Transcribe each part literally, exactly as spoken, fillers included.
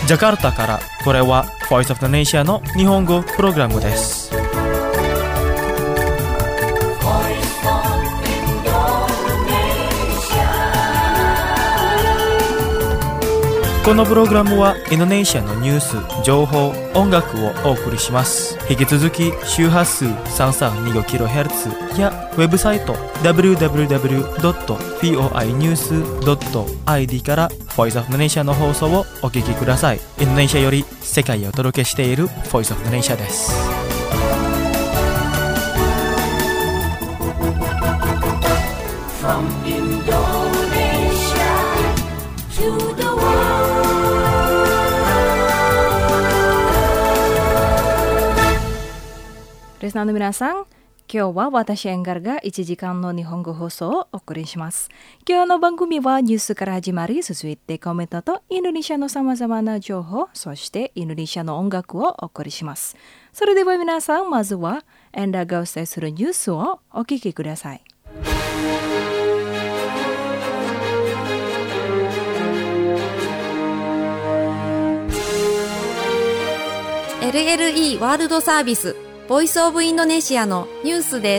ジャカルタからこれは Voice of the Nation の日本語プログラムです。このプログラムはインドネシアのニュース、情報、音楽をお送りします。引き続き周波数 さんさんにごキロヘルツ やウェブサイト ダブリューダブリューダブリュードットフォーアイニュースドットアイディー から Voice of the Nation の放送をお聞きください。インドネシアより世界をお届けしている Voice of the Nation です。From Indonesia to theリスナーの皆さん、今日は私エンガルがいちじかんの日本語放送をお送りします。今日の番組はニュースから始まり、続いてコメントとインドネシアのさまざまな情報、そしてインドネシアの音楽をお送りします。それでは皆さん、まずはエンダがお伝えするニュースをお聞きください。 エルエルイー ワールドサービスボイスオブインドネシアのニュースです。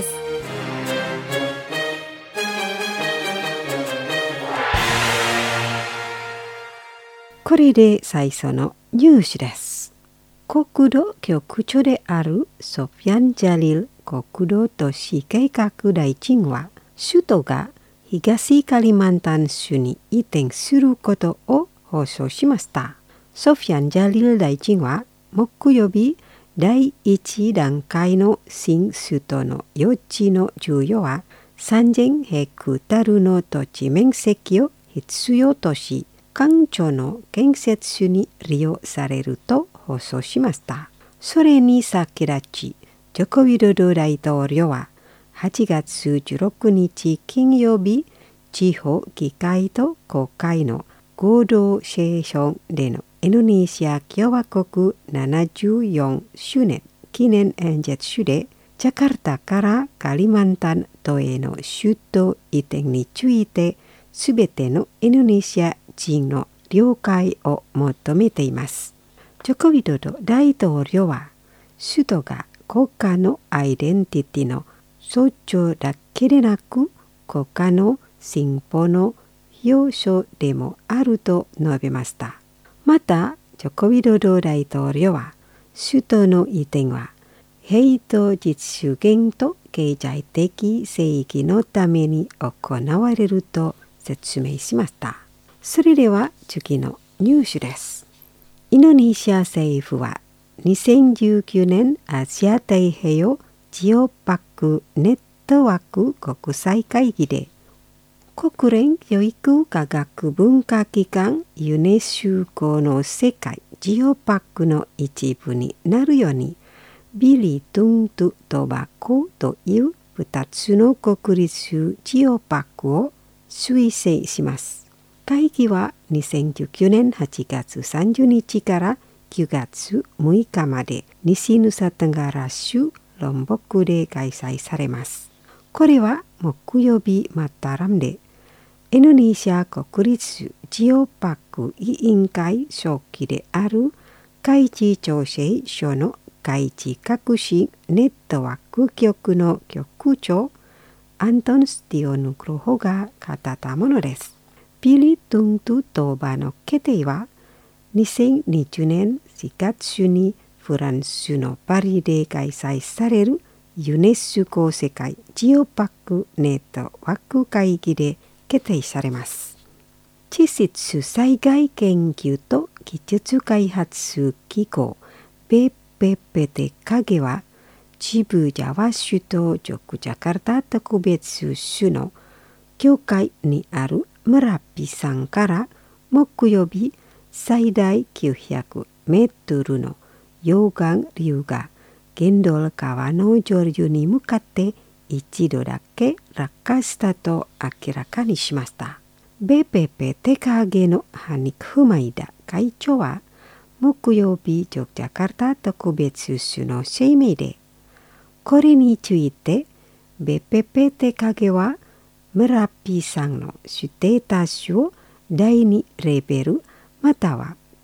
これで最初のニュースです。国土局長であるソフィアン・ジャリル国土都市計画大臣は、首都が東カリマンタン州に移転することを放送しました。ソフィアン・ジャリル大臣は木曜日、第一段階の新首都の用地の授与はさんぜんヘクタールの土地面積を必要とし、官庁の建設に利用されると放送しました。それに先立ち、ジョコビドド大統領ははちがつじゅうろくにち金曜日、地方議会と国会の合同セッションでのインドネシア共和国ななじゅうよんしゅうねん記念演説で、ジャカルタからカリマンタン島への首都移転について、すべてのインドネシア人の了解を求めています。ジョコビドド大統領は、首都が国家のアイデンティティの象徴だけでなく、国家の進歩の要素でもあると述べました。また、ジョコビドド大統領は、首都の移転は、平等実主義と経済的正義のために行われると説明しました。それでは次のニュースです。インドネシア政府は、にせんじゅうきゅうねんアジア太平洋ジオパックネットワーク国際会議で、国連教育科学文化機関ユネスコの世界ジオパックの一部になるように、ビリトゥントゥトバコというふたつの国立ジオパックを推薦します。会議はにせんじゅうきゅうねんはちがつさんじゅうにちからくがつむいかまで西ヌサテンガラ州ロンボクで開催されます。これは木曜日マタラムで、インドネシア国立ジオパック委員会書記である海事調整所の海事革新ネットワーク局の局長アントン・スティオヌクロホが語ったものです。ビリトゥントゥトバの決定はにせんにじゅうねんしがつにフランスのパリで開催されるユネスコ世界ジオパックネットワーク会議で決定されます。地質災害研究と技術開発機構ベーペーペーティーは、ジブジャワ首都ジョクジャカルタ特別州の教会にあるムラピさんから木曜日最大きゅうひゃくメートルの溶岩流がゲンドル川の上流に向かって一度だけ落下したと明らかにしました。ベーペーペーテカゲのハニクフマイダ会長は木曜日ジョクジャカルタ特別州の声明で、これについてベーペーペーテカゲはムラピさんのステータスをだいにレベルまたは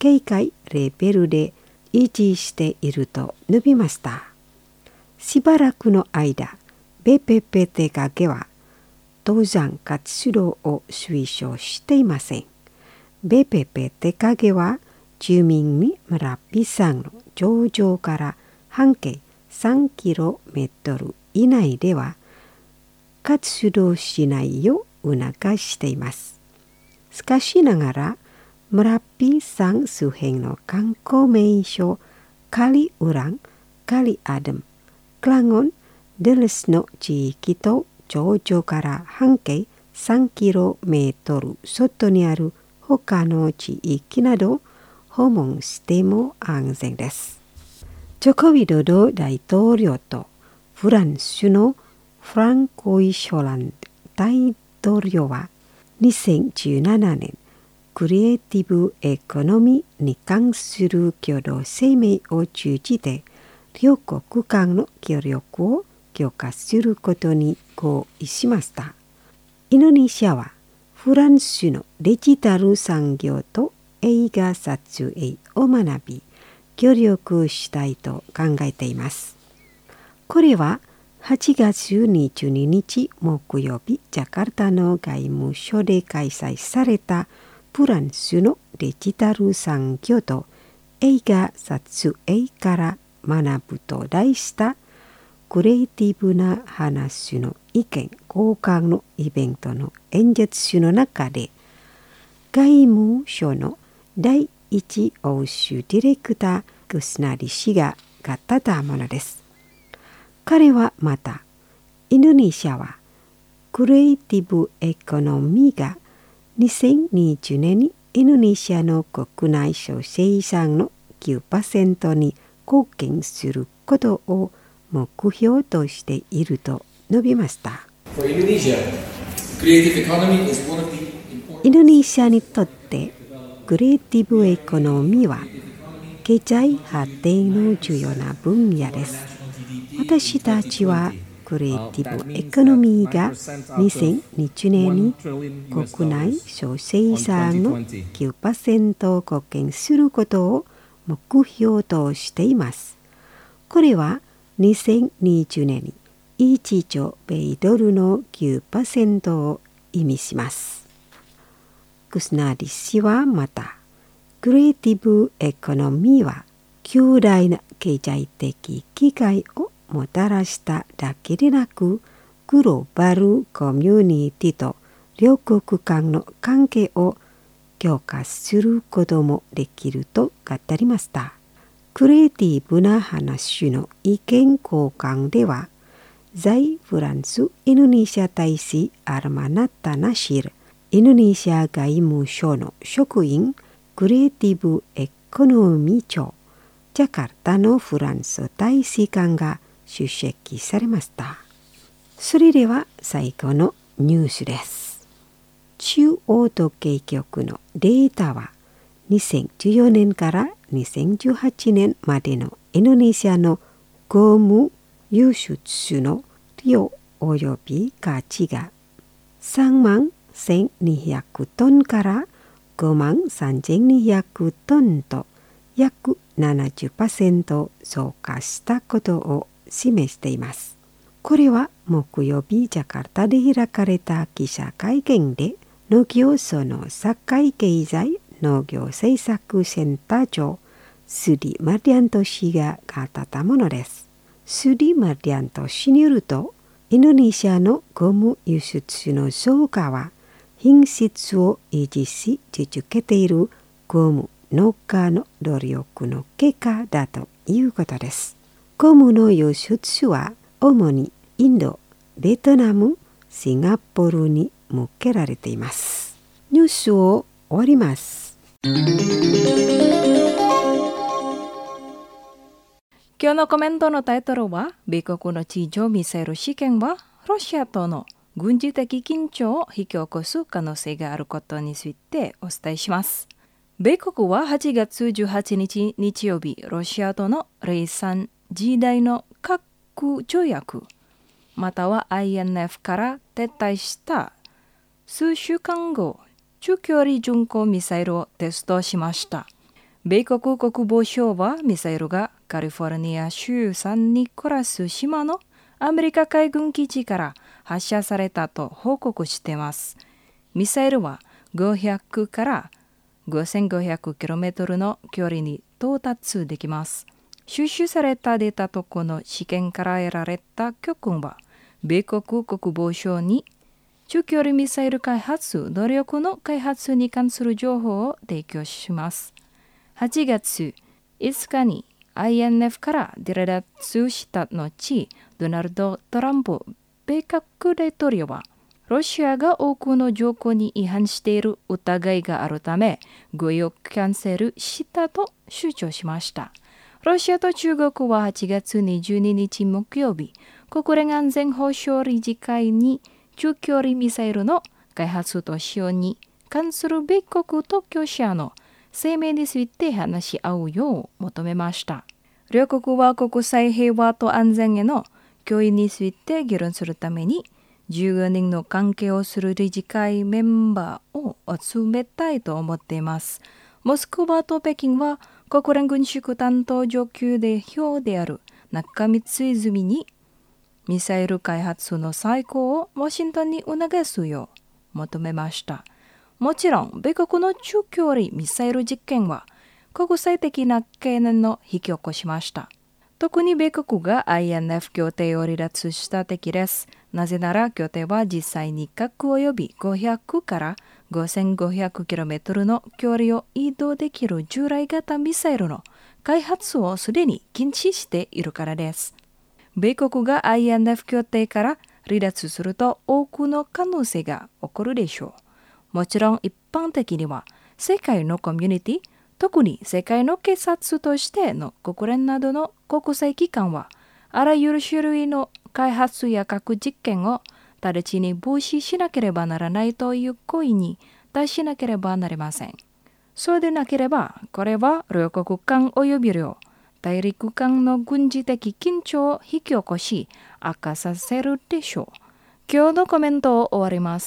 警戒レベルで維持していると述べました。しばらくの間、ベペペテ影は登山活動を推奨していません。ベペペテ影は住民にムラッピ山の頂上から半径さんキロメートル以内では活動しないよう促しています。しかしながら、ムラッピ山周辺の観光名所カリウラン、カリアダム、クラゴン、デルスの地域と頂上から半径さんキロメートル外にある他の地域など訪問しても安全です。ジョコウィドド大統領とフランスのフランコイ・ショランド大統領はにせんじゅうななねんクリエイティブエコノミーに関する共同声明を通じて両国間の協力を強化することに合意しました。インドネシアはフランスのデジタル産業と映画撮影を学び協力したいと考えています。これははちがつにじゅうににち木曜日、ジャカルタの外務省で開催されたフランスのデジタル産業と映画撮影から学ぶと題したクリエイティブな話の意見交換のイベントの演説の中で、外務省の第一欧州ディレクターグスナリ氏が語ったものです。彼はまた、インドネシアはクリエイティブエコノミーがにせんにじゅうねんにインドネシアの国内総生産の きゅうパーセント に貢献することを目標としていると述べました。インドネシアにとってクリエイティブエコノミーは経済発展の重要な分野です。私たちはクリエイティブエコノミーがにせんにじゅうねんに国内総生産の きゅうパーセント を貢献することを目標としています。これはにせんにじゅうねんにいちちょう米ドルの きゅうパーセント を意味します。グスナリ氏はまた、クリエイティブエコノミーは巨大な経済的機会をもたらしただけでなく、グローバルコミュニティと両国間の関係を強化することもできると語りました。クリエイティブな話の意見交換では、在フランスインドネシア大使アルマナッタ・ナシル、インドネシア外務省の職員、クリエイティブエコノミー庁、ジャカルタのフランス大使館が出席されました。それでは最後のニュースです。中央統計局のデータはにせんじゅうよねんからにせんじゅうはちねんまでのインドネシアのゴム輸出の量および価値がさんまんせんにひゃくトンからごまんさんぜんにひゃくトンと約 ななじゅっパーセント 増加したことを示しています。これは木曜日ジャカルタで開かれた記者会見で農業省の社会経済農業政策センター長スリ・マディアント氏が語ったものです。スリ・マディアント氏によると、インドネシアのゴム輸出の増加は品質を維持し続けているゴム農家の努力の結果だということです。ゴムの輸出は主にインド、ベトナム、シンガポールに向けられています。ニュースを終わります。 今日のコメントのタイトルは、米国の地上ミサイル試験はロシアとの軍事的緊張を引き起こす可能性があることについてお伝えします。米国ははちがつじゅうはちにち日曜日、ロシアとの冷戦時代の核条約、または アイエヌエフ から撤退した数週間後、中距離巡航ミサイルをテストしました。 米国国防省はミサイルがカリフォルニア州サンニコラス島のアメリカ海軍基地から発射されたと報告しています。ミサイルはごひゃくからごせんごひゃくキロメートルの距離に到達できます。収集されたデータとこの試験から得られた教訓は、米国国防省に中距離ミサイル開発能力の開発に関する情報を提供します。はちがついつかに アイエヌエフ から離脱した後、ドナルド・トランプ米国大統領は、ロシアが多くの条項に違反している疑いがあるため、合意をキャンセルしたと主張しました。ロシアと中国ははちがつにじゅうににち木曜日、国連安全保障理事会に中距離ミサイルの開発と使用に関する米国当局者の声明について話し合うよう求めました。両国は国際平和と安全への脅威について議論するために、じゅうごにんの関係をする理事会メンバーを集めたいと思っています。モスクワと北京は国連軍縮担当上級代表である中満泉にミサイル開発の再考をワシントンに促すよう求めました。もちろん、米国の中距離ミサイル実験は国際的な懸念を引き起こしました。特に米国が アイエヌエフ 協定を離脱した敵です。なぜなら協定は実際に核及びごひゃくからごせんごひゃくキロメートルの距離を移動できる従来型ミサイルの開発をすでに禁止しているからです。米国が アイエヌエフ 協定から離脱すると多くの可能性が起こるでしょう。もちろん一般的には世界のコミュニティ、特に世界の警察としての国連などの国際機関は、あらゆる種類の開発や核実験を直ちに防止しなければならないという行為に達しなければなりません。そうでなければ、これは両国間及び両大陸間の軍事的緊張を引き起こし、悪化させるでしょう。今日のコメントを終わります。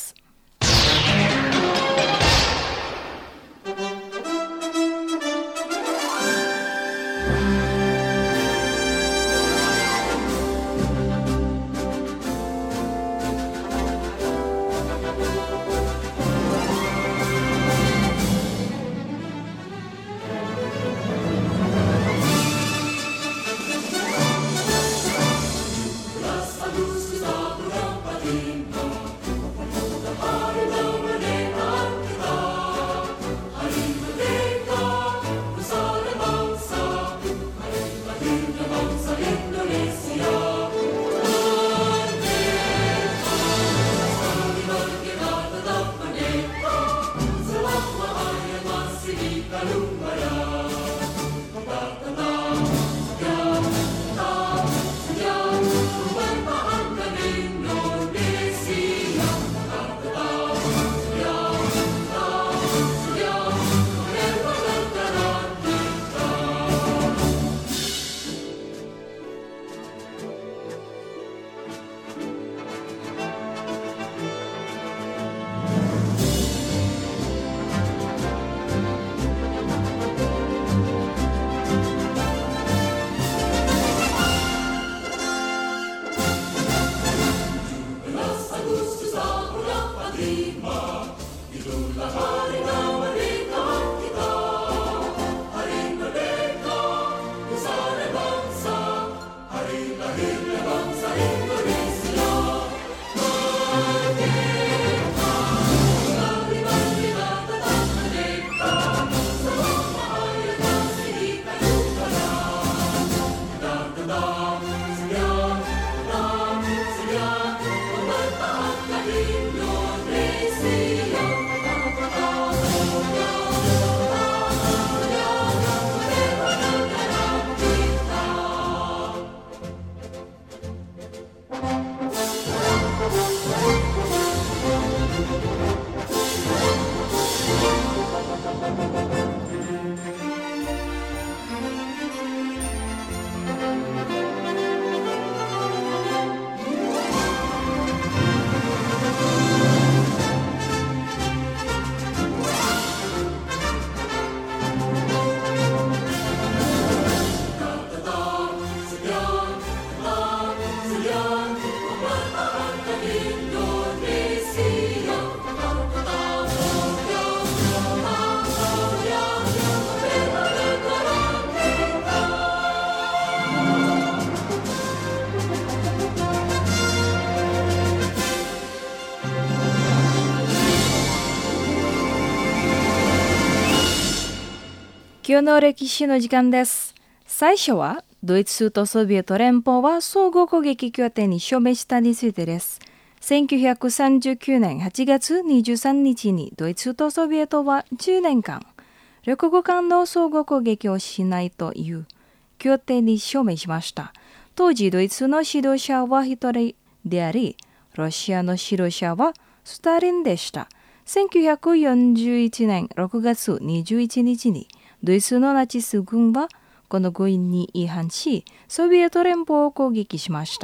今日の歴史の時間です。最初はドイツとソビエト連邦は相互攻撃協定に署名したについてです。せんきゅうひゃくさんじゅうきゅうねんはちがつにじゅうさんにちにドイツとソビエトはじゅうねんかん両国間の相互攻撃をしないという協定に署名しました。当時ドイツの指導者はひとりであり、ロシアの指導者はスターリンでした。せんきゅうひゃくよんじゅういちねんろくがつにじゅういちにちにドイツのナチス軍はこの合意に違反し、ソビエト連邦を攻撃しました。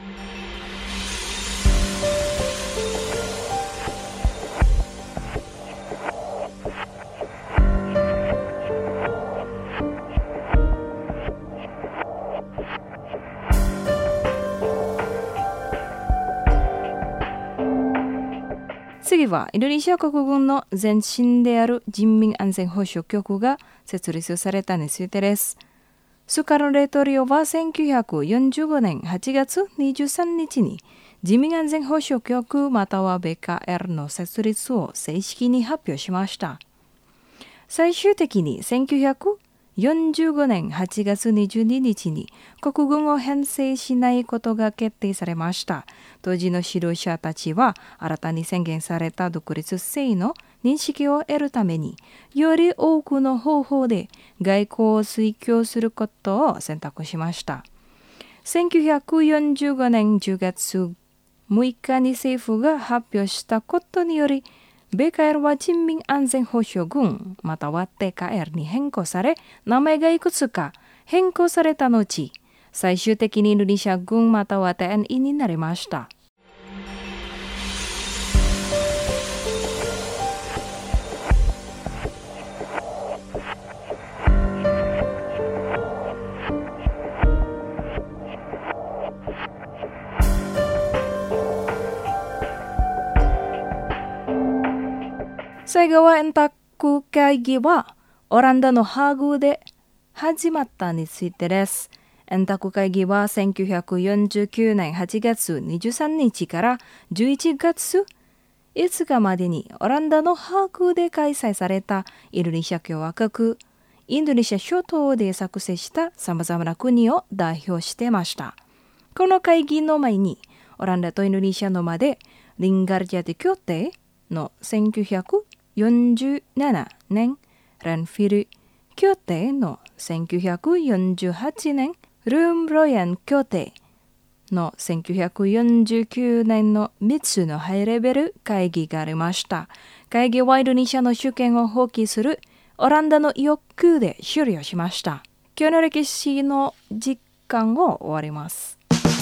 次はインドネシア国軍の前身である人民安全保障局が設立されたについてです。スカル大統領はせんきゅうひゃくよんじゅうごねんはちがつにじゅうさんにちに人民安全保障局または ビーケーエル の設立を正式に発表しました。最終的にせんきゅうひゃくよんじゅうごねんはちがつにじゅうににちに国軍を編成しないことが決定されました。当時の指導者たちは新たに宣言された独立性の認識を得るためにより多くの方法で外交を推挙することを選択しました。せんきゅうひゃくよんじゅうごねんじゅうがつむいかに政府が発表したことによりビーケーエル は人民安全保障軍または ティーケーエル に変更され、名前がいくつか変更された後、最終的にインドネシア軍または ティーエヌイー になりました。最後は円卓会議はオランダのハーグで始まったについてです。円卓会議はせんきゅうひゃくよんじゅうきゅうねんはちがつにじゅうさんにちからじゅういちがついつかまでにオランダのハーグで開催されたインドネシア共和国、インドネシア諸島で作成したさまざまな国を代表していました。この会議の前にオランダとインドネシアの間でリンガルディアテ協定のせんきゅうひゃくよんじゅうななねん、ランフィル協定のせんきゅうひゃくよんじゅうはちねん、ルームロヤン協定のせんきゅうひゃくよんじゅうきゅうねんのみっつのハイレベル会議がありました。会議はインドネシアの主権を放棄するオランダの欲求で終了しました。今日の歴史の時間を終わります。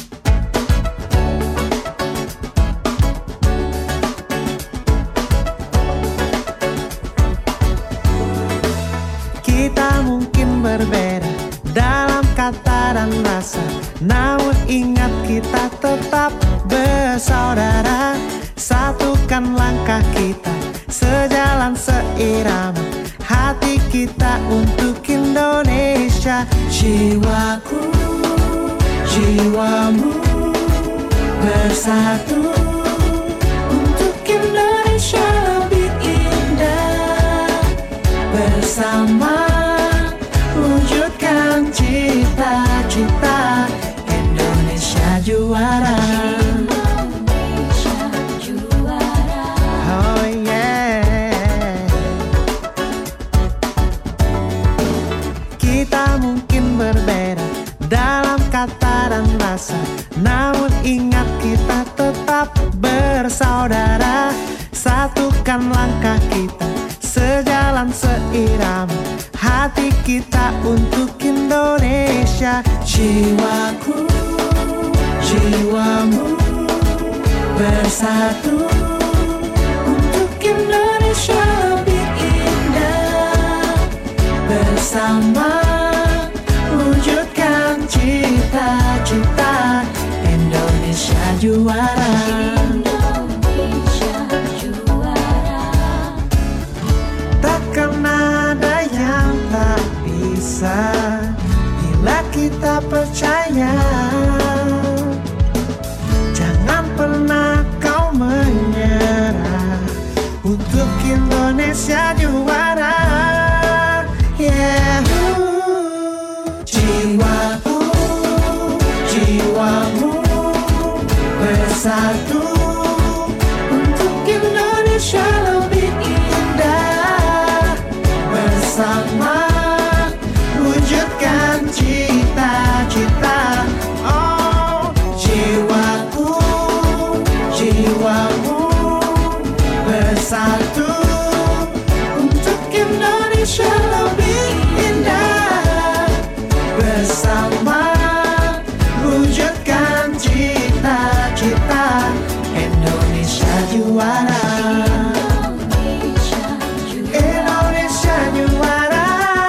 Kita mungkin berbeda dalam kata dan rasa, namun ingat kita tetap bersaudara. Satukan langkah kita, sejalan seirama, hati kita untuk Indonesia. Jiwaku, jiwamu bersatu untuk Indonesia lebih indah. Bersama wujudkan cita-cita Indonesia juara. Indonesia juara. Oh yeah. Kita mungkin berbeda dalam kata dan rasa, namun ingat kita tetap bersaudara. Satukan langkah kita, sejalan seirama, hati kita untuk Indonesia. Jiwaku, jiwamu bersatu untuk Indonesia lebih indah. Bersama wujudkan cita-cita Indonesia juara. Bila kita percaya, jangan pernah kau menyerah untuk Indonesia juara. Yeah. bersatu untuk Indonesia lebih indah. Bersama wujudkan cita-cita. Oh, jiwaku, jiwamu bersatu untuk Indonesia lebih indah. Bersama wujudkan cita-cita. Indonesia juara. Indonesia juara.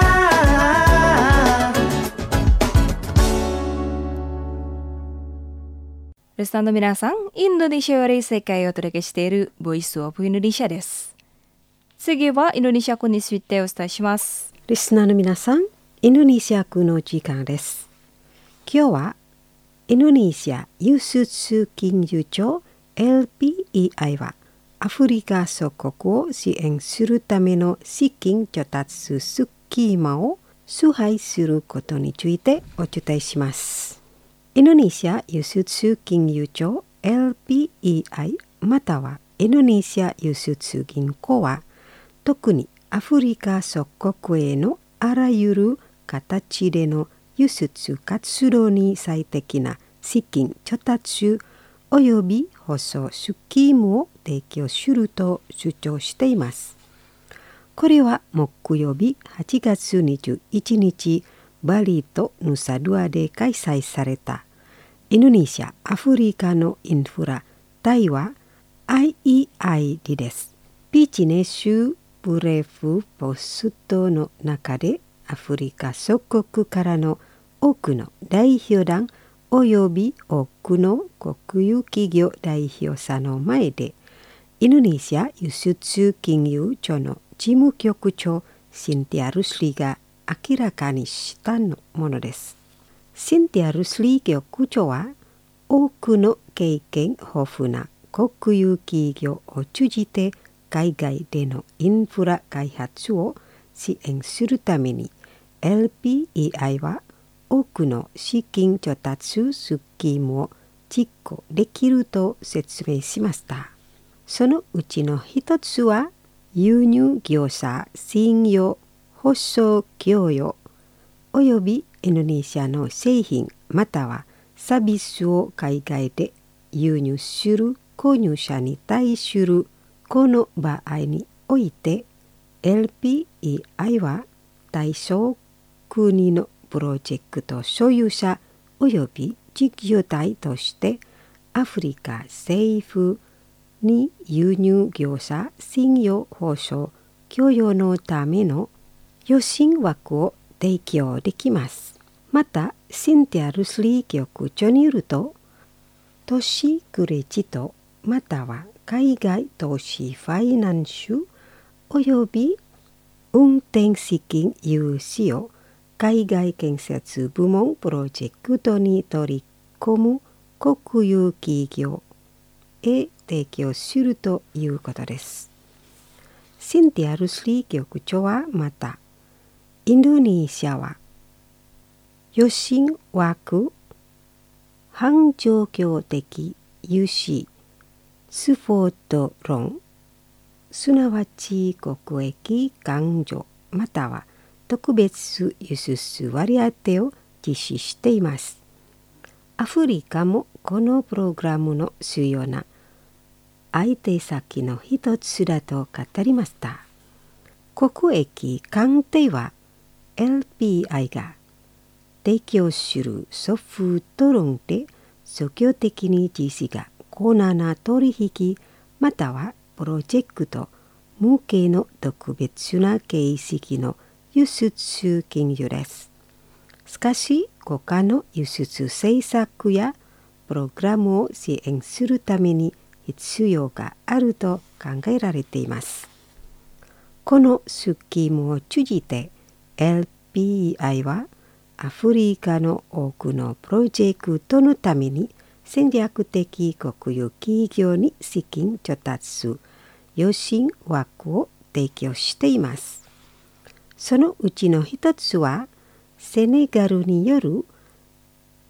リスナーの皆さん、インドネシアより世界をお届けしているボイスオブインドネシアです。次はインドネシア語についてお伝えします。 リスナーの皆さん、インドネシア語の時間です。今日はインドネシア輸出金融庁 エルピーイーアイ はアフリカ諸国を支援するための資金調達スキーマを崇拝することについてお伝えします。インドネシア輸出金融庁 エルピーイーアイ またはインドネシア輸出銀行は特にアフリカ諸国へのあらゆる形での輸出活動に最適な資金調達および保証スキームを提供すると主張しています。これは木曜日はちがつにじゅういちにちバリとヌサドゥアで開催されたインドネシア・アフリカのインフラ対話 アイイーアイディー です。ビジネスブレフポストの中でアフリカ諸国からの多くの代表団および多くの国有企業代表者の前でインドネシア輸出金融庁の事務局長シンティア・ルスリーが明らかにしたものです。シンティア・ルスリー局長は多くの経験豊富な国有企業を通じて海外でのインフラ開発を支援するために エルピーイーアイ は多くの資金調達スキームを実行できると説明しました。そのうちの一つは輸入業者信用保証供与およびインドネシアの製品またはサービスを海外で輸入する購入者に対するこの場合において エルピーイーアイ は対象国のプロジェクト所有者および事業体としてアフリカ政府に輸入業者信用保証供与のための予診枠を提供できます。また、シンティア・ルスリー局長によると、都市クレジットまたは海外投資ファイナンスおよび運転資金融資を海外建設部門プロジェクトに取り込む国有企業へ提供するということです。シンティア・ルスリー局長はまた、インドネシアは予診枠、反状況的融資、スポートローン、すなわち国益勘定または特別輸出割当を実施しています。アフリカもこのプログラムの主要な相手先の一つだと語りました。国益鑑定は エルピーアイ が提供するソフト論で積極的に実施が困難な取引またはプロジェクト向けの特別な形式の輸出金融です。しかし、国家の輸出政策やプログラムを支援するために必要があると考えられています。このスキームを通じて エルピーアイ はアフリカの多くのプロジェクトのために戦略的国有企業に資金調達予診枠を提供しています。そのうちの一つはセネガルによる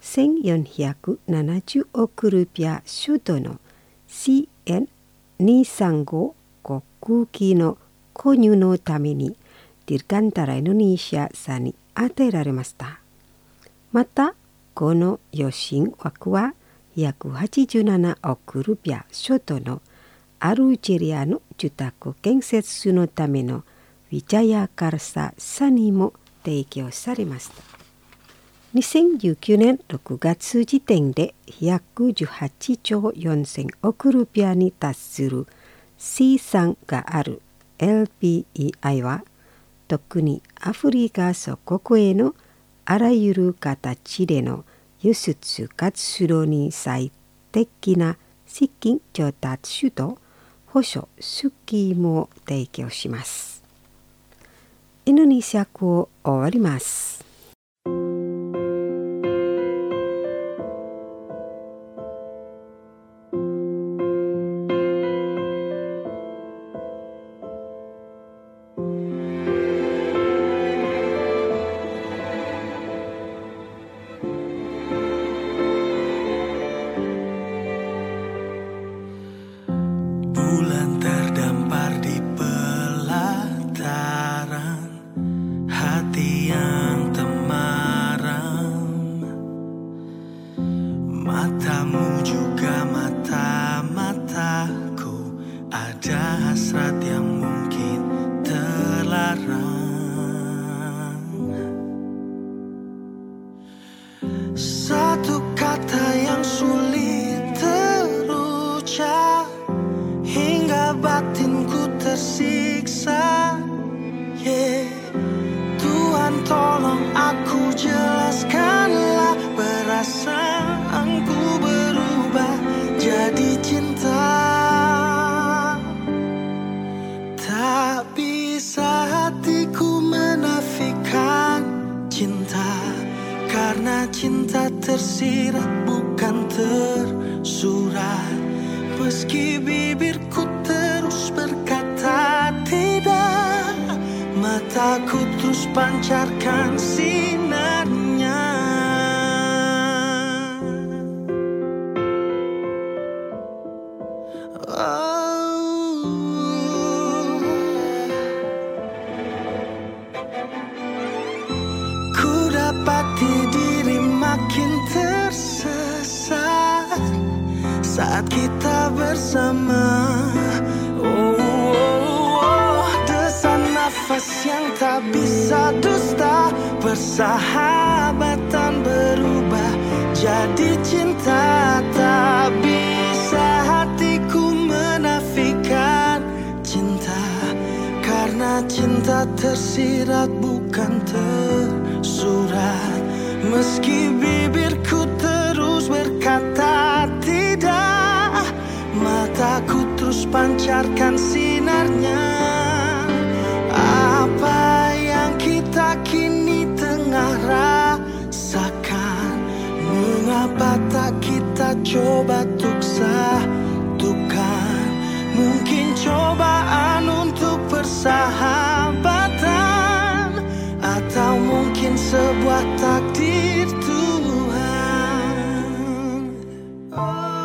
せんよんひゃくななじゅうおくルピア首都の シーエヌにひゃくさんじゅうご 航空機の購入のためにディルカンタラインドネシアさんに与えられました。またこの予診枠はひゃくはちじゅうななおくルピア首都のアルジェリアの住宅建設のためのウィジャヤカルサさんにも提供されました。にせんじゅうきゅうねんろくがつ時点でひゃくじゅうはちちょうよんせんおくルピアに達する資産がある エルピーイーアイ は特にアフリカ諸国へのあらゆる形での輸出活動に最適な資金調達と保証スキームを提供します。インドネシア語を終わります。 Bulan terdampar di pelataran hati yang temaram, matamu juga mata-mataku, ada hasrat yang mungkin terlarang. Satu kata yang sulit terucap hingga batinku tersiksa. Yeah. Tuhan tolong aku jelaskanlah, perasaanku berubah jadi cinta. Tak bisa hatiku menafikan cinta, karena cinta tersirat bukan tersurat. Meski bibirku terus berkata tidak, mataku terus pancarkan sinarnya. Oh. Ku dapati diri makin tersesat saat kita bersama. Oh, oh, oh, desan nafas yang tak bisa dusta, persahabatan berubah jadi cinta. Tak bisa hatiku menafikan cinta, karena cinta tersirat bukan tersurat. Meski bibirku terus berkata tidak, mataku terus pancarkan sinarnya. Apa yang kita kini tengah rasakan, mengapa tak kita coba untuk satukan? Mungkin cobaan untuk persahabatan, atau mungkin sebuah takdir Tuhan. Oh.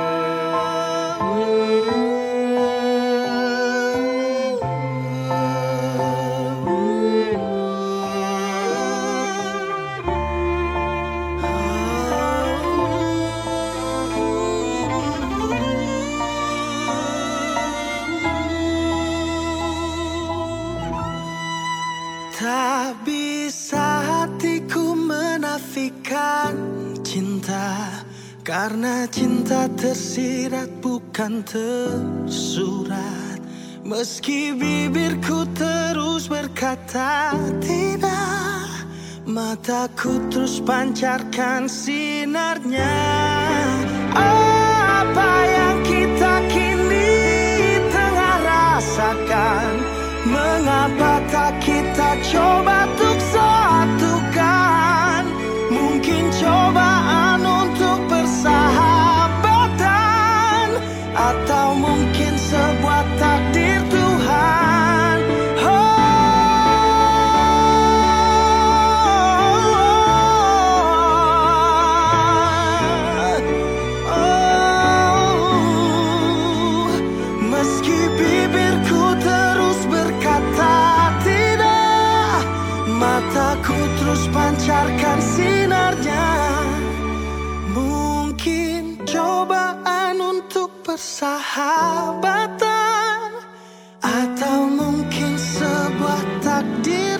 Tak bisa hatiku menafikan cinta, karena cinta tersirat bukan tersurat. Meski bibirku terus berkata tidak, mataku terus pancarkan sinarnya. Apa yang kita kini tengah rasakan, mengapa tak kita coba untuk satukan? Mungkin cobaan untuk persahabatan, atau mungkin sebuah takdir Tuhan. Oh, terus pancarkan sinarnya. Mungkin cobaan untuk persahabatan, atau mungkin sebuah takdir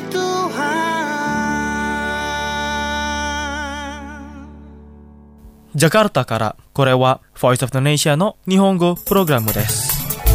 Tuhan. Jakarta からこれは Voice of Indonesia の日本語プログラムです。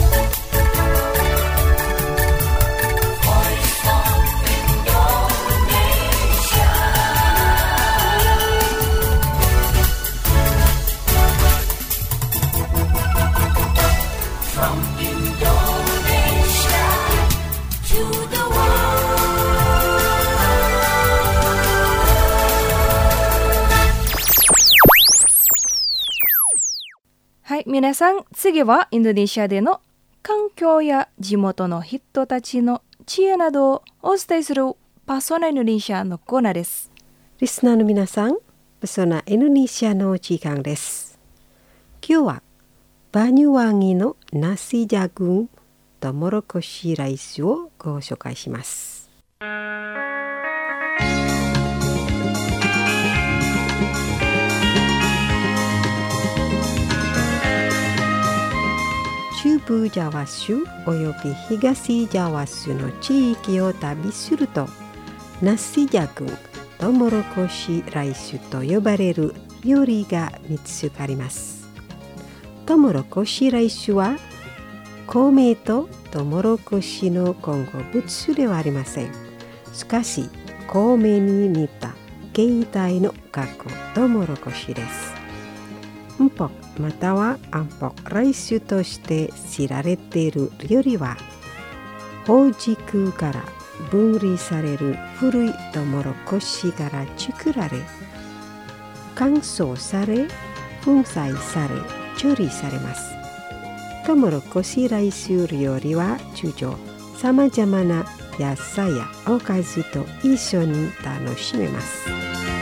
はい、皆さん、次はインドネシアでの環境や地元の人たちの知恵などをお伝えするパソナインドネシアのコーナーです。 リスナーの皆さん、パソナインドネシアの時間です。今日はバニュワンギのナシジャグントウモロコシライスをご紹介します。中部ジャワ州および東ジャワ州の地域を旅すると、ナシジャグントウモロコシライスと呼ばれる料理が見つかります。トウモロコシライスは米とトウモロコシの混合物ではありません。しかし米に似た形態の加工トウモロコシです。ンポクまたはアンポクライスとして知られている料理は、ホジクから分離される古いトウモロコシから作られ、乾燥され、粉砕され、調理されます。トウモロコシライス料理は通常さまざまな野菜やおかずと一緒に楽しめます。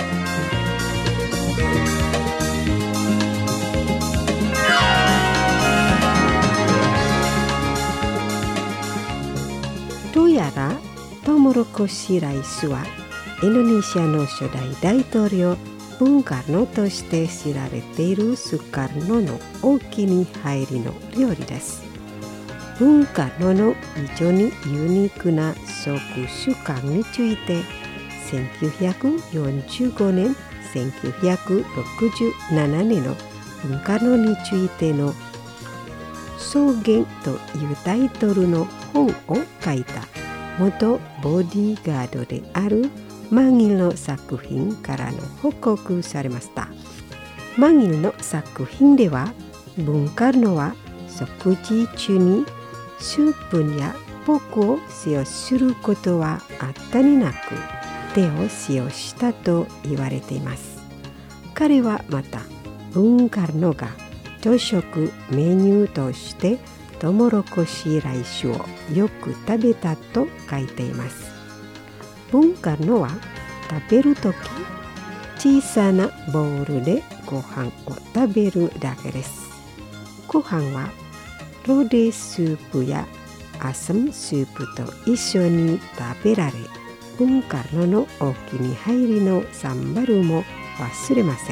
どうやらトウモロコシライスはインドネシアの初代大統領ブンカルノとして知られているスカルノの大きに入りの料理です。ブンカルノの非常にユニークな食習慣についてせんきゅうひゃくよんじゅうごねん、せんきゅうひゃくろくじゅうななねんのブンカルノについての草原というタイトルの本を書いた元ボディーガードであるマギルの作品からの報告されました。マギルの作品では、ブンカルノは食事中にスープやポークを使用することはあったになく、手を使用したと言われています。彼はまた、ブンカルノが朝食メニューとしてトウモロコシライスをよく食べたと書いています。ブンカルノは食べるとき小さなボウルでご飯を食べるだけです。ご飯はロデスープやアサムスープと一緒に食べられ、ブンカルノのお気に入りのサンバルも忘れません。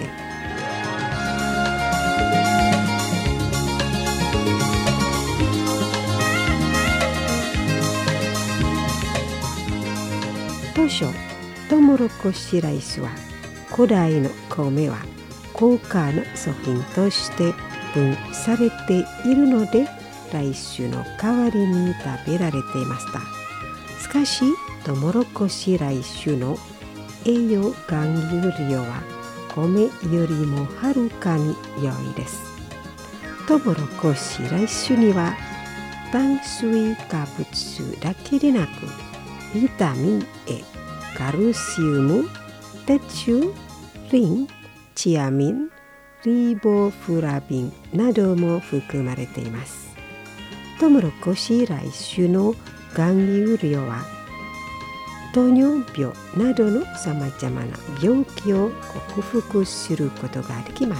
当初、トウモロコシライスは古代の米は高価な素品として分されているので、ライスの代わりに食べられていました。しかし、トウモロコシライスの栄養含有量は米よりもはるかに良いです。トウモロコシライスには炭水化物だけでなく、ビタミン A、カルシウム、鉄柱、リン、チアミン、リボフラビンなども含まれています。トウモロコシライスの含有量は糖尿病などのさまざまな病気を克服することができます。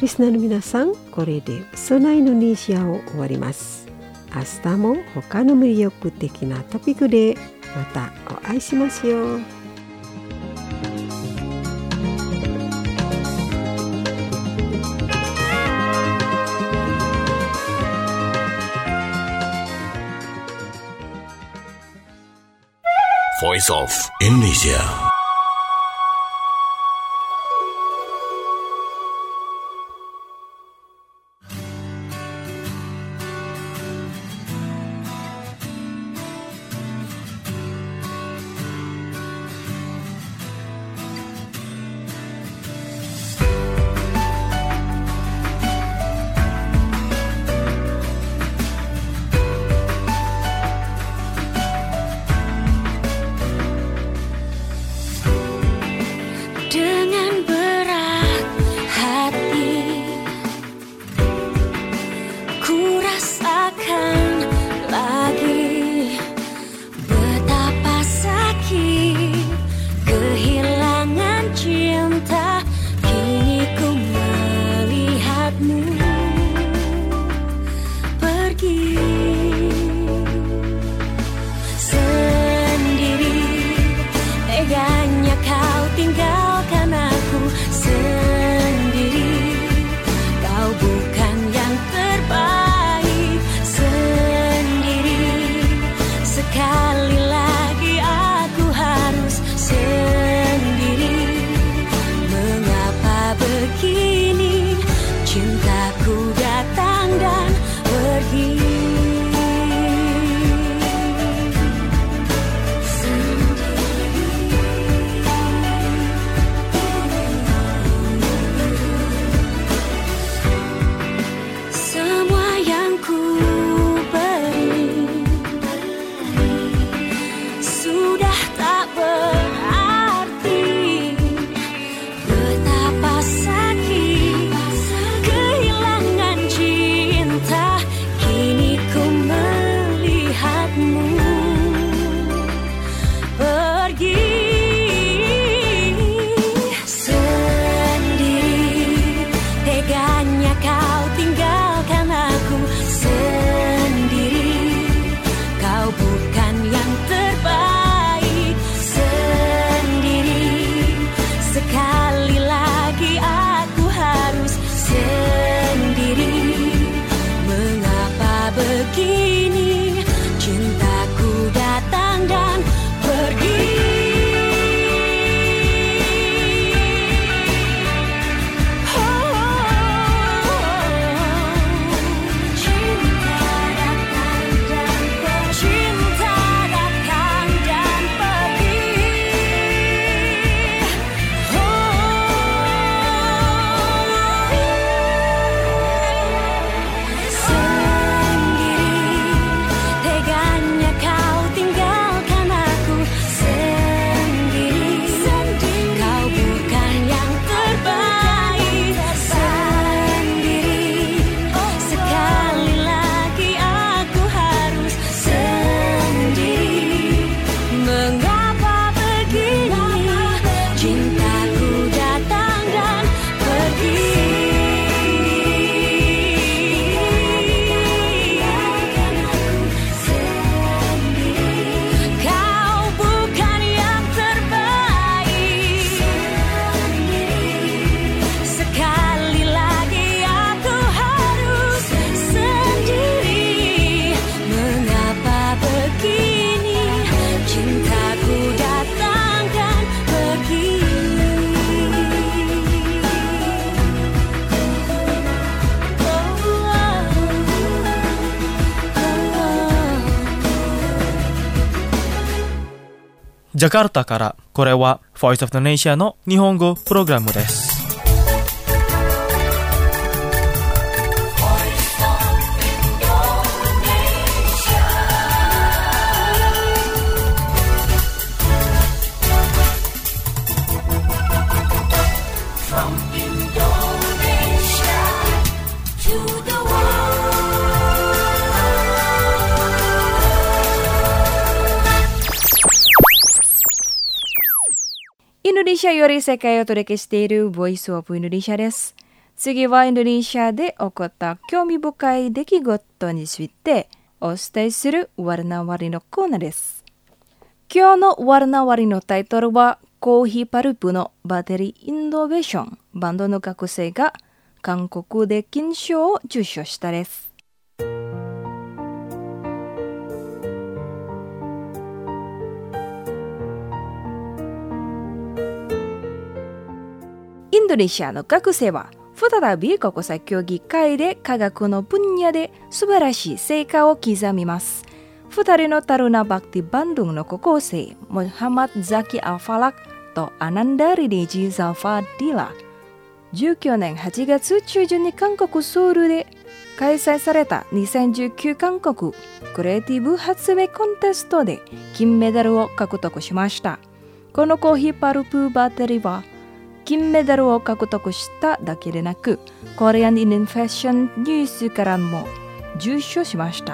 リスナーの皆さん、これでそなインドネシアを終わります。明日も他の魅力的なトピックでまたお会いしますよ。 Voice of Indonesia. ジャカルタから、これは Voice of Indonesia の日本語プログラムです。 Indonesia Yori Sekai o Todekeしている Voice of Indonesia です。 次はインドネシアで起こった興味深い出来事についてお伝えするワルナワリのコーナーです。今日のワルナワリのタイトルはコーヒーパルプのバッテリーイノベーション。バンドの学生が韓国で金賞を受賞したです。インドネシアの学生は再び国際競技会で科学の分野で素晴らしい成果を刻みます。二人のタルナバクティバンドの高校生、モハマド・ザキ・アルファラクとアナンダ・リネジ・ザルファ・ディラ。じゅうきゅうねんはちがつ中旬に韓国ソウルで開催されたにせんじゅうきゅう韓国クリエイティブ発明コンテストで金メダルを獲得しました。このコーヒーパルプバッテリーは金メダルを獲得しただけでなく、コリアン・イノベーション・ニュースからも受賞しました。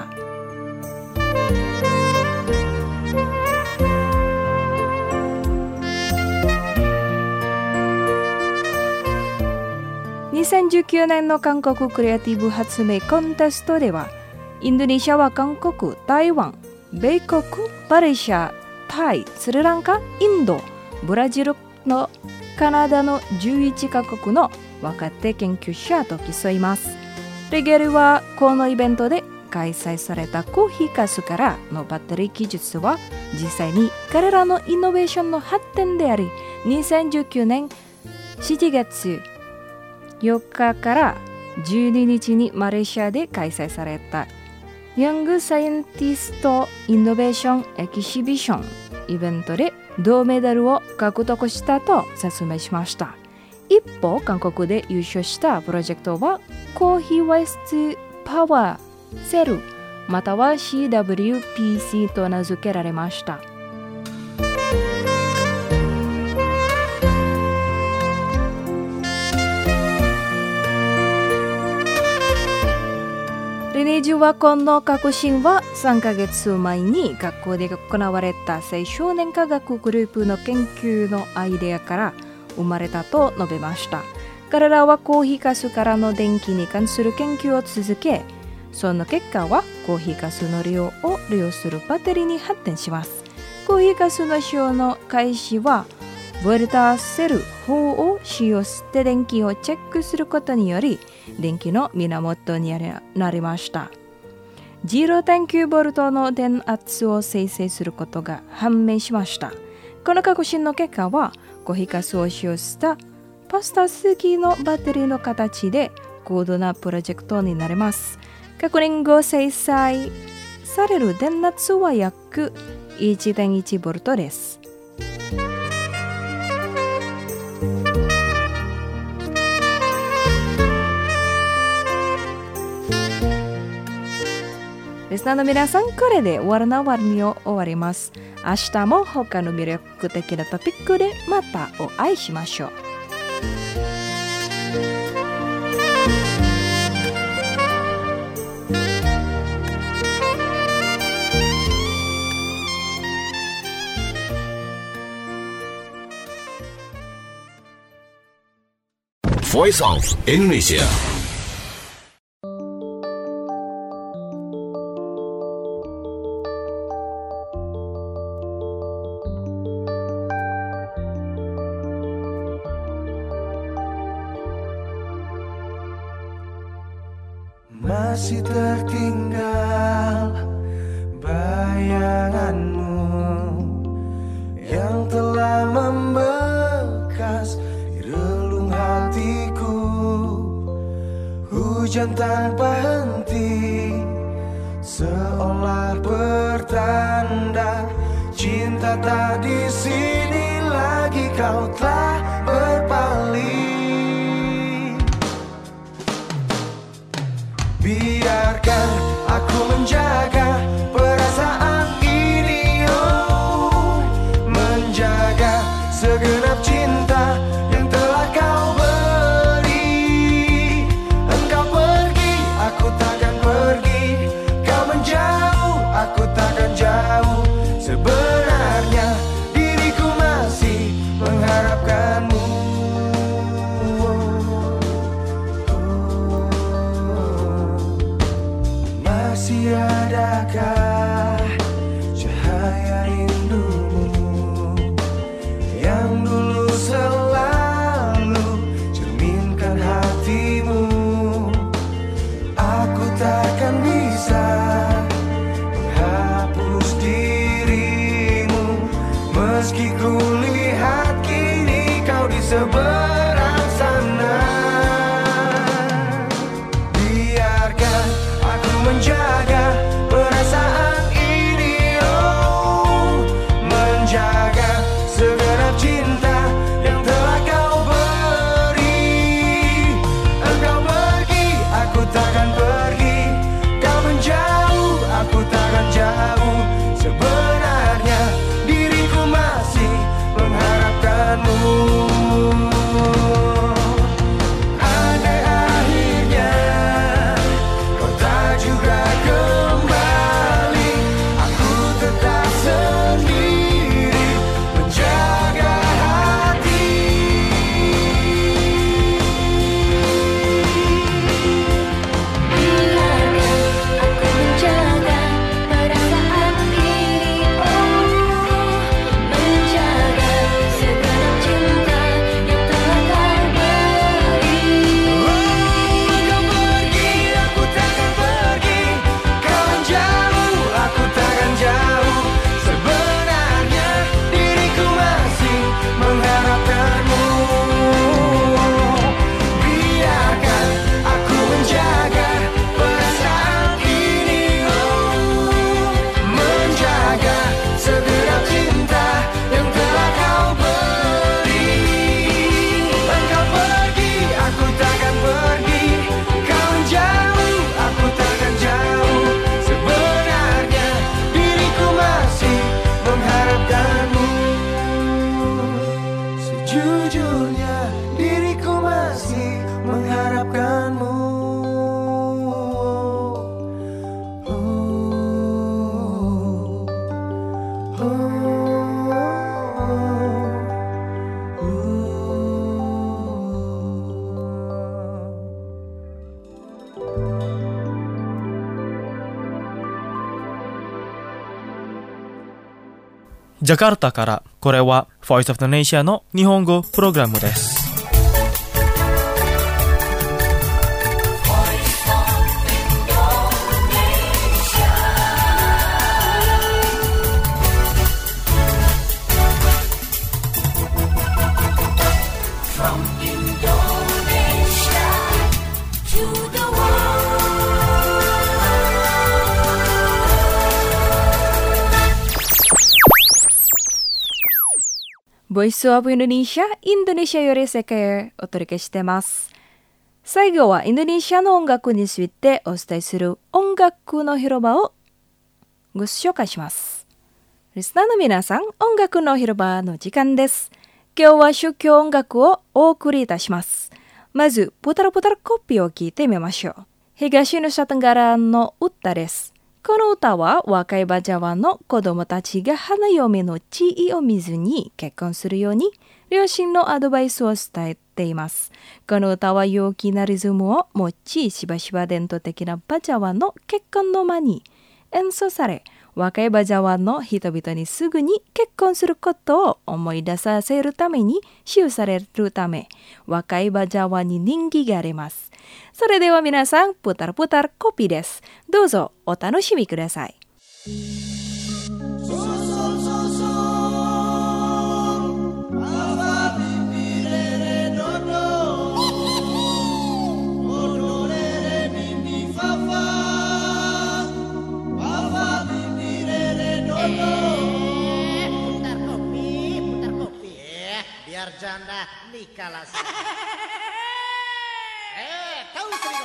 にせんじゅうきゅうねんの韓国クリエイティブ発明コンテストでは、インドネシアは韓国、台湾、米国、マレーシア、タイ、スリランカ、インド、ブラジルのカナダのじゅういちカ国の若手研究者と競います。レゲルはこのイベントで開催されたコーヒーかすからのバッテリー技術は実際に彼らのイノベーションの発展であり、にせんじゅうきゅうねんしちがつよっかからじゅうににちにマレーシアで開催されたヤングサイエンティストイノベーションエキシビションイベントで銅メダルを獲得したと説明しました。一方、韓国で優勝したプロジェクトはコーヒーワイストパワーセルまたは シーダブリューピーシー と名付けられました。リネージュはこの革新はさんかげつまえに学校で行われた青少年科学グループの研究のアイデアから生まれたと述べました。彼らはコーヒーかすからの電気に関する研究を続け、その結果はコーヒーかすの量を利用するバッテリーに発展します。コーヒーかすの使用の開始はボルターセル法を使用して電気をチェックすることにより電気の源になりました。ゼロてんきゅうボルトの電圧を生成することが判明しました。この革新の結果はコーヒーかすを使用したパスタ好きのバッテリーの形で高度なプロジェクトになります。確認後生成される電圧は約 いってんいちボルトです。リスナーの皆さん、これでワルナワリを終わります。明日も他の魅力的なトピックでまたお会いしましょう。 Voice of Indonesia. Masih tertinggal bayanganmu yang telah membekas di relung hatiku. Hujan tanpa henti seolah bertanda cinta tak di sini lagi, kau telah berpaling. Biarkan aku menjaga perasaan ini, oh, menjaga segenap cinta yang telah kau beri. Engkau pergi, aku takkan pergi. Kau menjauh, aku takkan jauh. Sebenarnya diriku masih mengharapkanmu. seberang sana. Biarkan aku menjaga perasaan ini, oh, menjaga segenap cinta yang telah kau beri. Engkau pergi, aku takkan pergi. Kau menjauh, aku takkan jauh. Sebenarnya diriku masih mengharapkanmu. Andai akhirnya kau tak juga kembali, aku tetap sendiri menjaga hati. Biarkan aku menjaga perasaan diri, oh, menjaga segenap cinta yang telah kau beri. Kau pergi, aku takkan pergi. Kau menjauh, aku takkan jauh. Sebenarnya diriku masih mengharapkanmu. Biarkan aku menjaga perasaan ini, oh, menjaga segenap cinta yang telah kau beri. Engkau pergi, aku takkan pergi. Kau menjauh, aku takkan jauh. Sebenarnya diriku masih mengharapkanmu. Sejujurnya diriku masih mengharapkanmu. Oh, oh, oh, oh. Jakarta から、これは Voice of Indonesia の日本語プログラムです。 ボイスオブインドネシア、インドネシアより世界へお届けしています。最後はインドネシアの音楽についてお伝えする音楽の広場をご紹介します。リスナーの皆さん、音楽の広場の時間です。今日は宗教音楽をお送りいたします。まず、ポタラポタラコピーを聞いてみましょう。東ヌサテンガラの歌です。この歌は若いバジャワの子供たちが花嫁の地位を見ずに結婚するように両親のアドバイスを伝えています。この歌は陽気なリズムを持ち、しばしば伝統的なバジャワの結婚の間に演奏され、若いバジャワの人々にすぐに結婚することを思い出させるために使用されるため、若いバジャワに人気があります。それでは皆さん、プタルプタルコピーです。どうぞお楽しみください。 Biar janda nikah lah. Eh, tahu serius.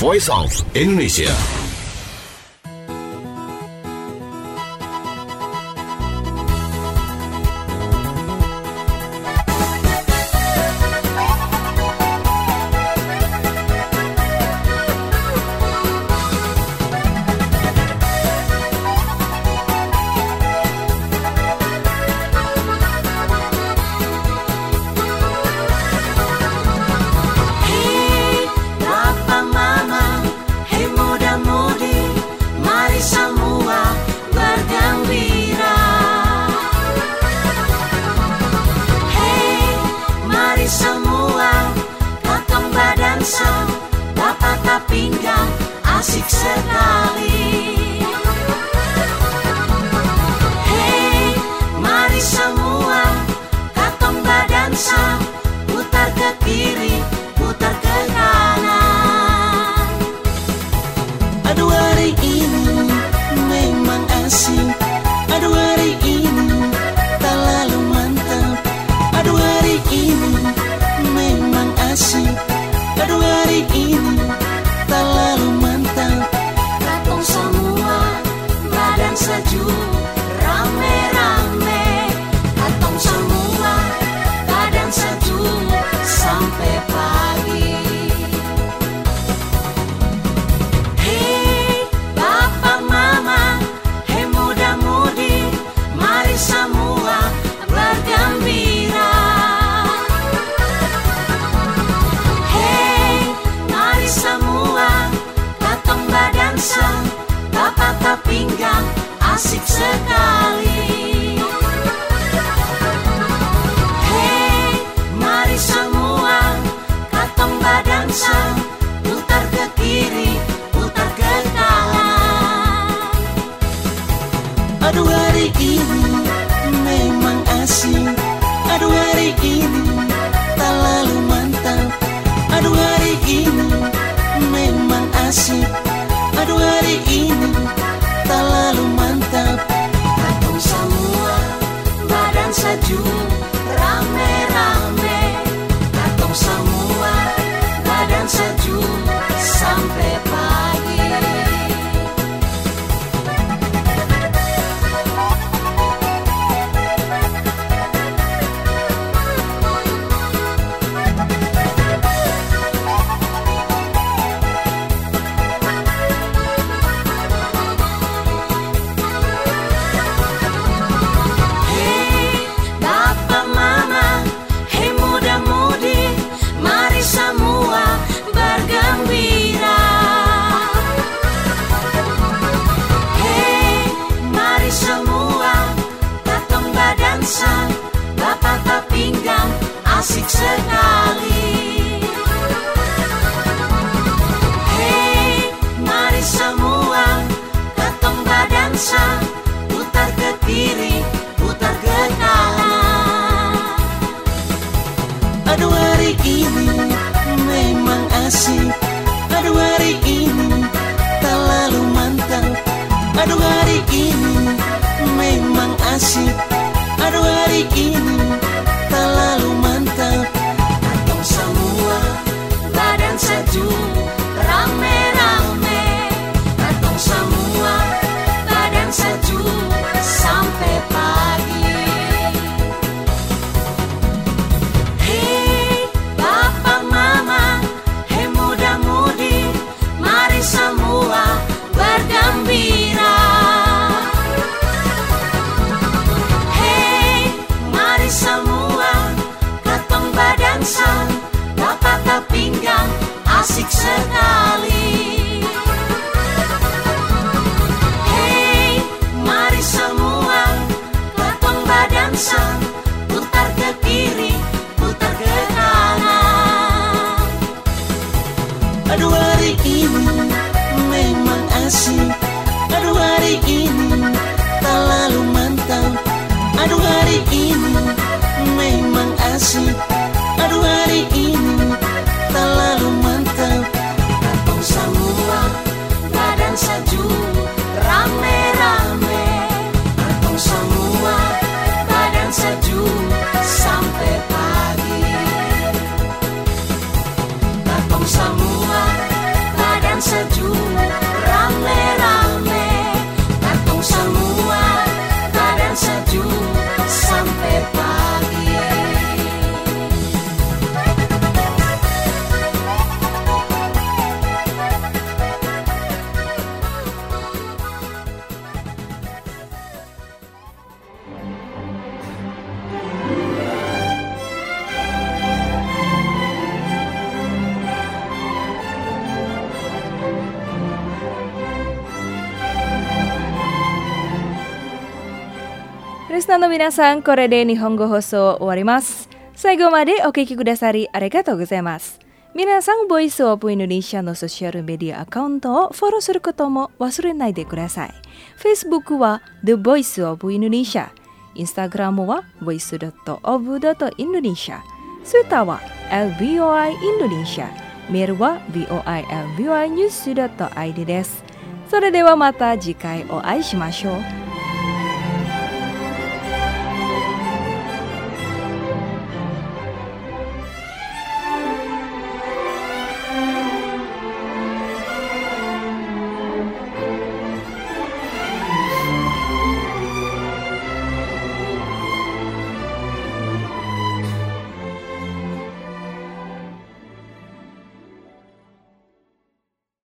Voice of Indonesia. Asik sekali. Hei, mari semua katong badansa, putar ke kiri, putar ke kanan. Aduh hari ini memang asik, aduh hari ini tak lalu mantap. Aduh hari ini memang asik, aduh hari ini tak lalu mantap. Katong semua badan sejuk, rame-rame. Katong semua badan sejuk sampai pagi. Hei bapak mama, hei muda-mudi, mari semua bergembira. Hei mari semua katong badansa, bapak tak pinggang, asik sekali. Hei, mari semua katong badansa, putar ke kiri, putar ke kanan. Aduh hari ini memang asik, aduh hari ini tak lalu mantap. Aduh hari ini memang asik, aduh hari ini tak lalu mantap. Katong semua badan sejuk, rame-rame. Katong semua badan sejuk sampai pagi. Bapak tak pinggang, asik sekali. Hei, mari semua katong badansa, putar ke kiri, putar ke kanan. Aduh hari ini memang asik, aduh hari ini tak lalu mantap. Aduh hari ini memang asik, aduh hari ini tak lalu mantap. Katong semua badan sejuk, rame-rame. Katong semua badan sejuk sampai pagi. Hei bapak mama, hei muda-mudi, mari semua bergembira. Semua katong badansa, bapak tak pinggang, asik sekali. Hei, mari semua katong badansa, putar ke kiri, putar ke kanan. Aduh hari ini memang asik, aduh hari ini tak lalu mantap. Aduh hari ini memang asik, aduh hari ini tak lalu mantap. Katong semua badan sejuk, rame-rame. Katong semua badan sejuk sampai pagi. Katong semua badan リスナーの皆さん、これで日本語放送終わります。最後までお聞きくださりありがとうございます。皆さん、ボイスオブインドネシアのソーシャルメディアアカウントをフォローすることも忘れないでください。Facebook は The Voice of Indonesia、Instagram は ボイスドットオブドットインドネシア、Twitter は エルブイオーアイ インドネシア、メールは ビーオーアイエルブイオーアイ ニュースドットアイディー です。それではまた次回お会いしましょう。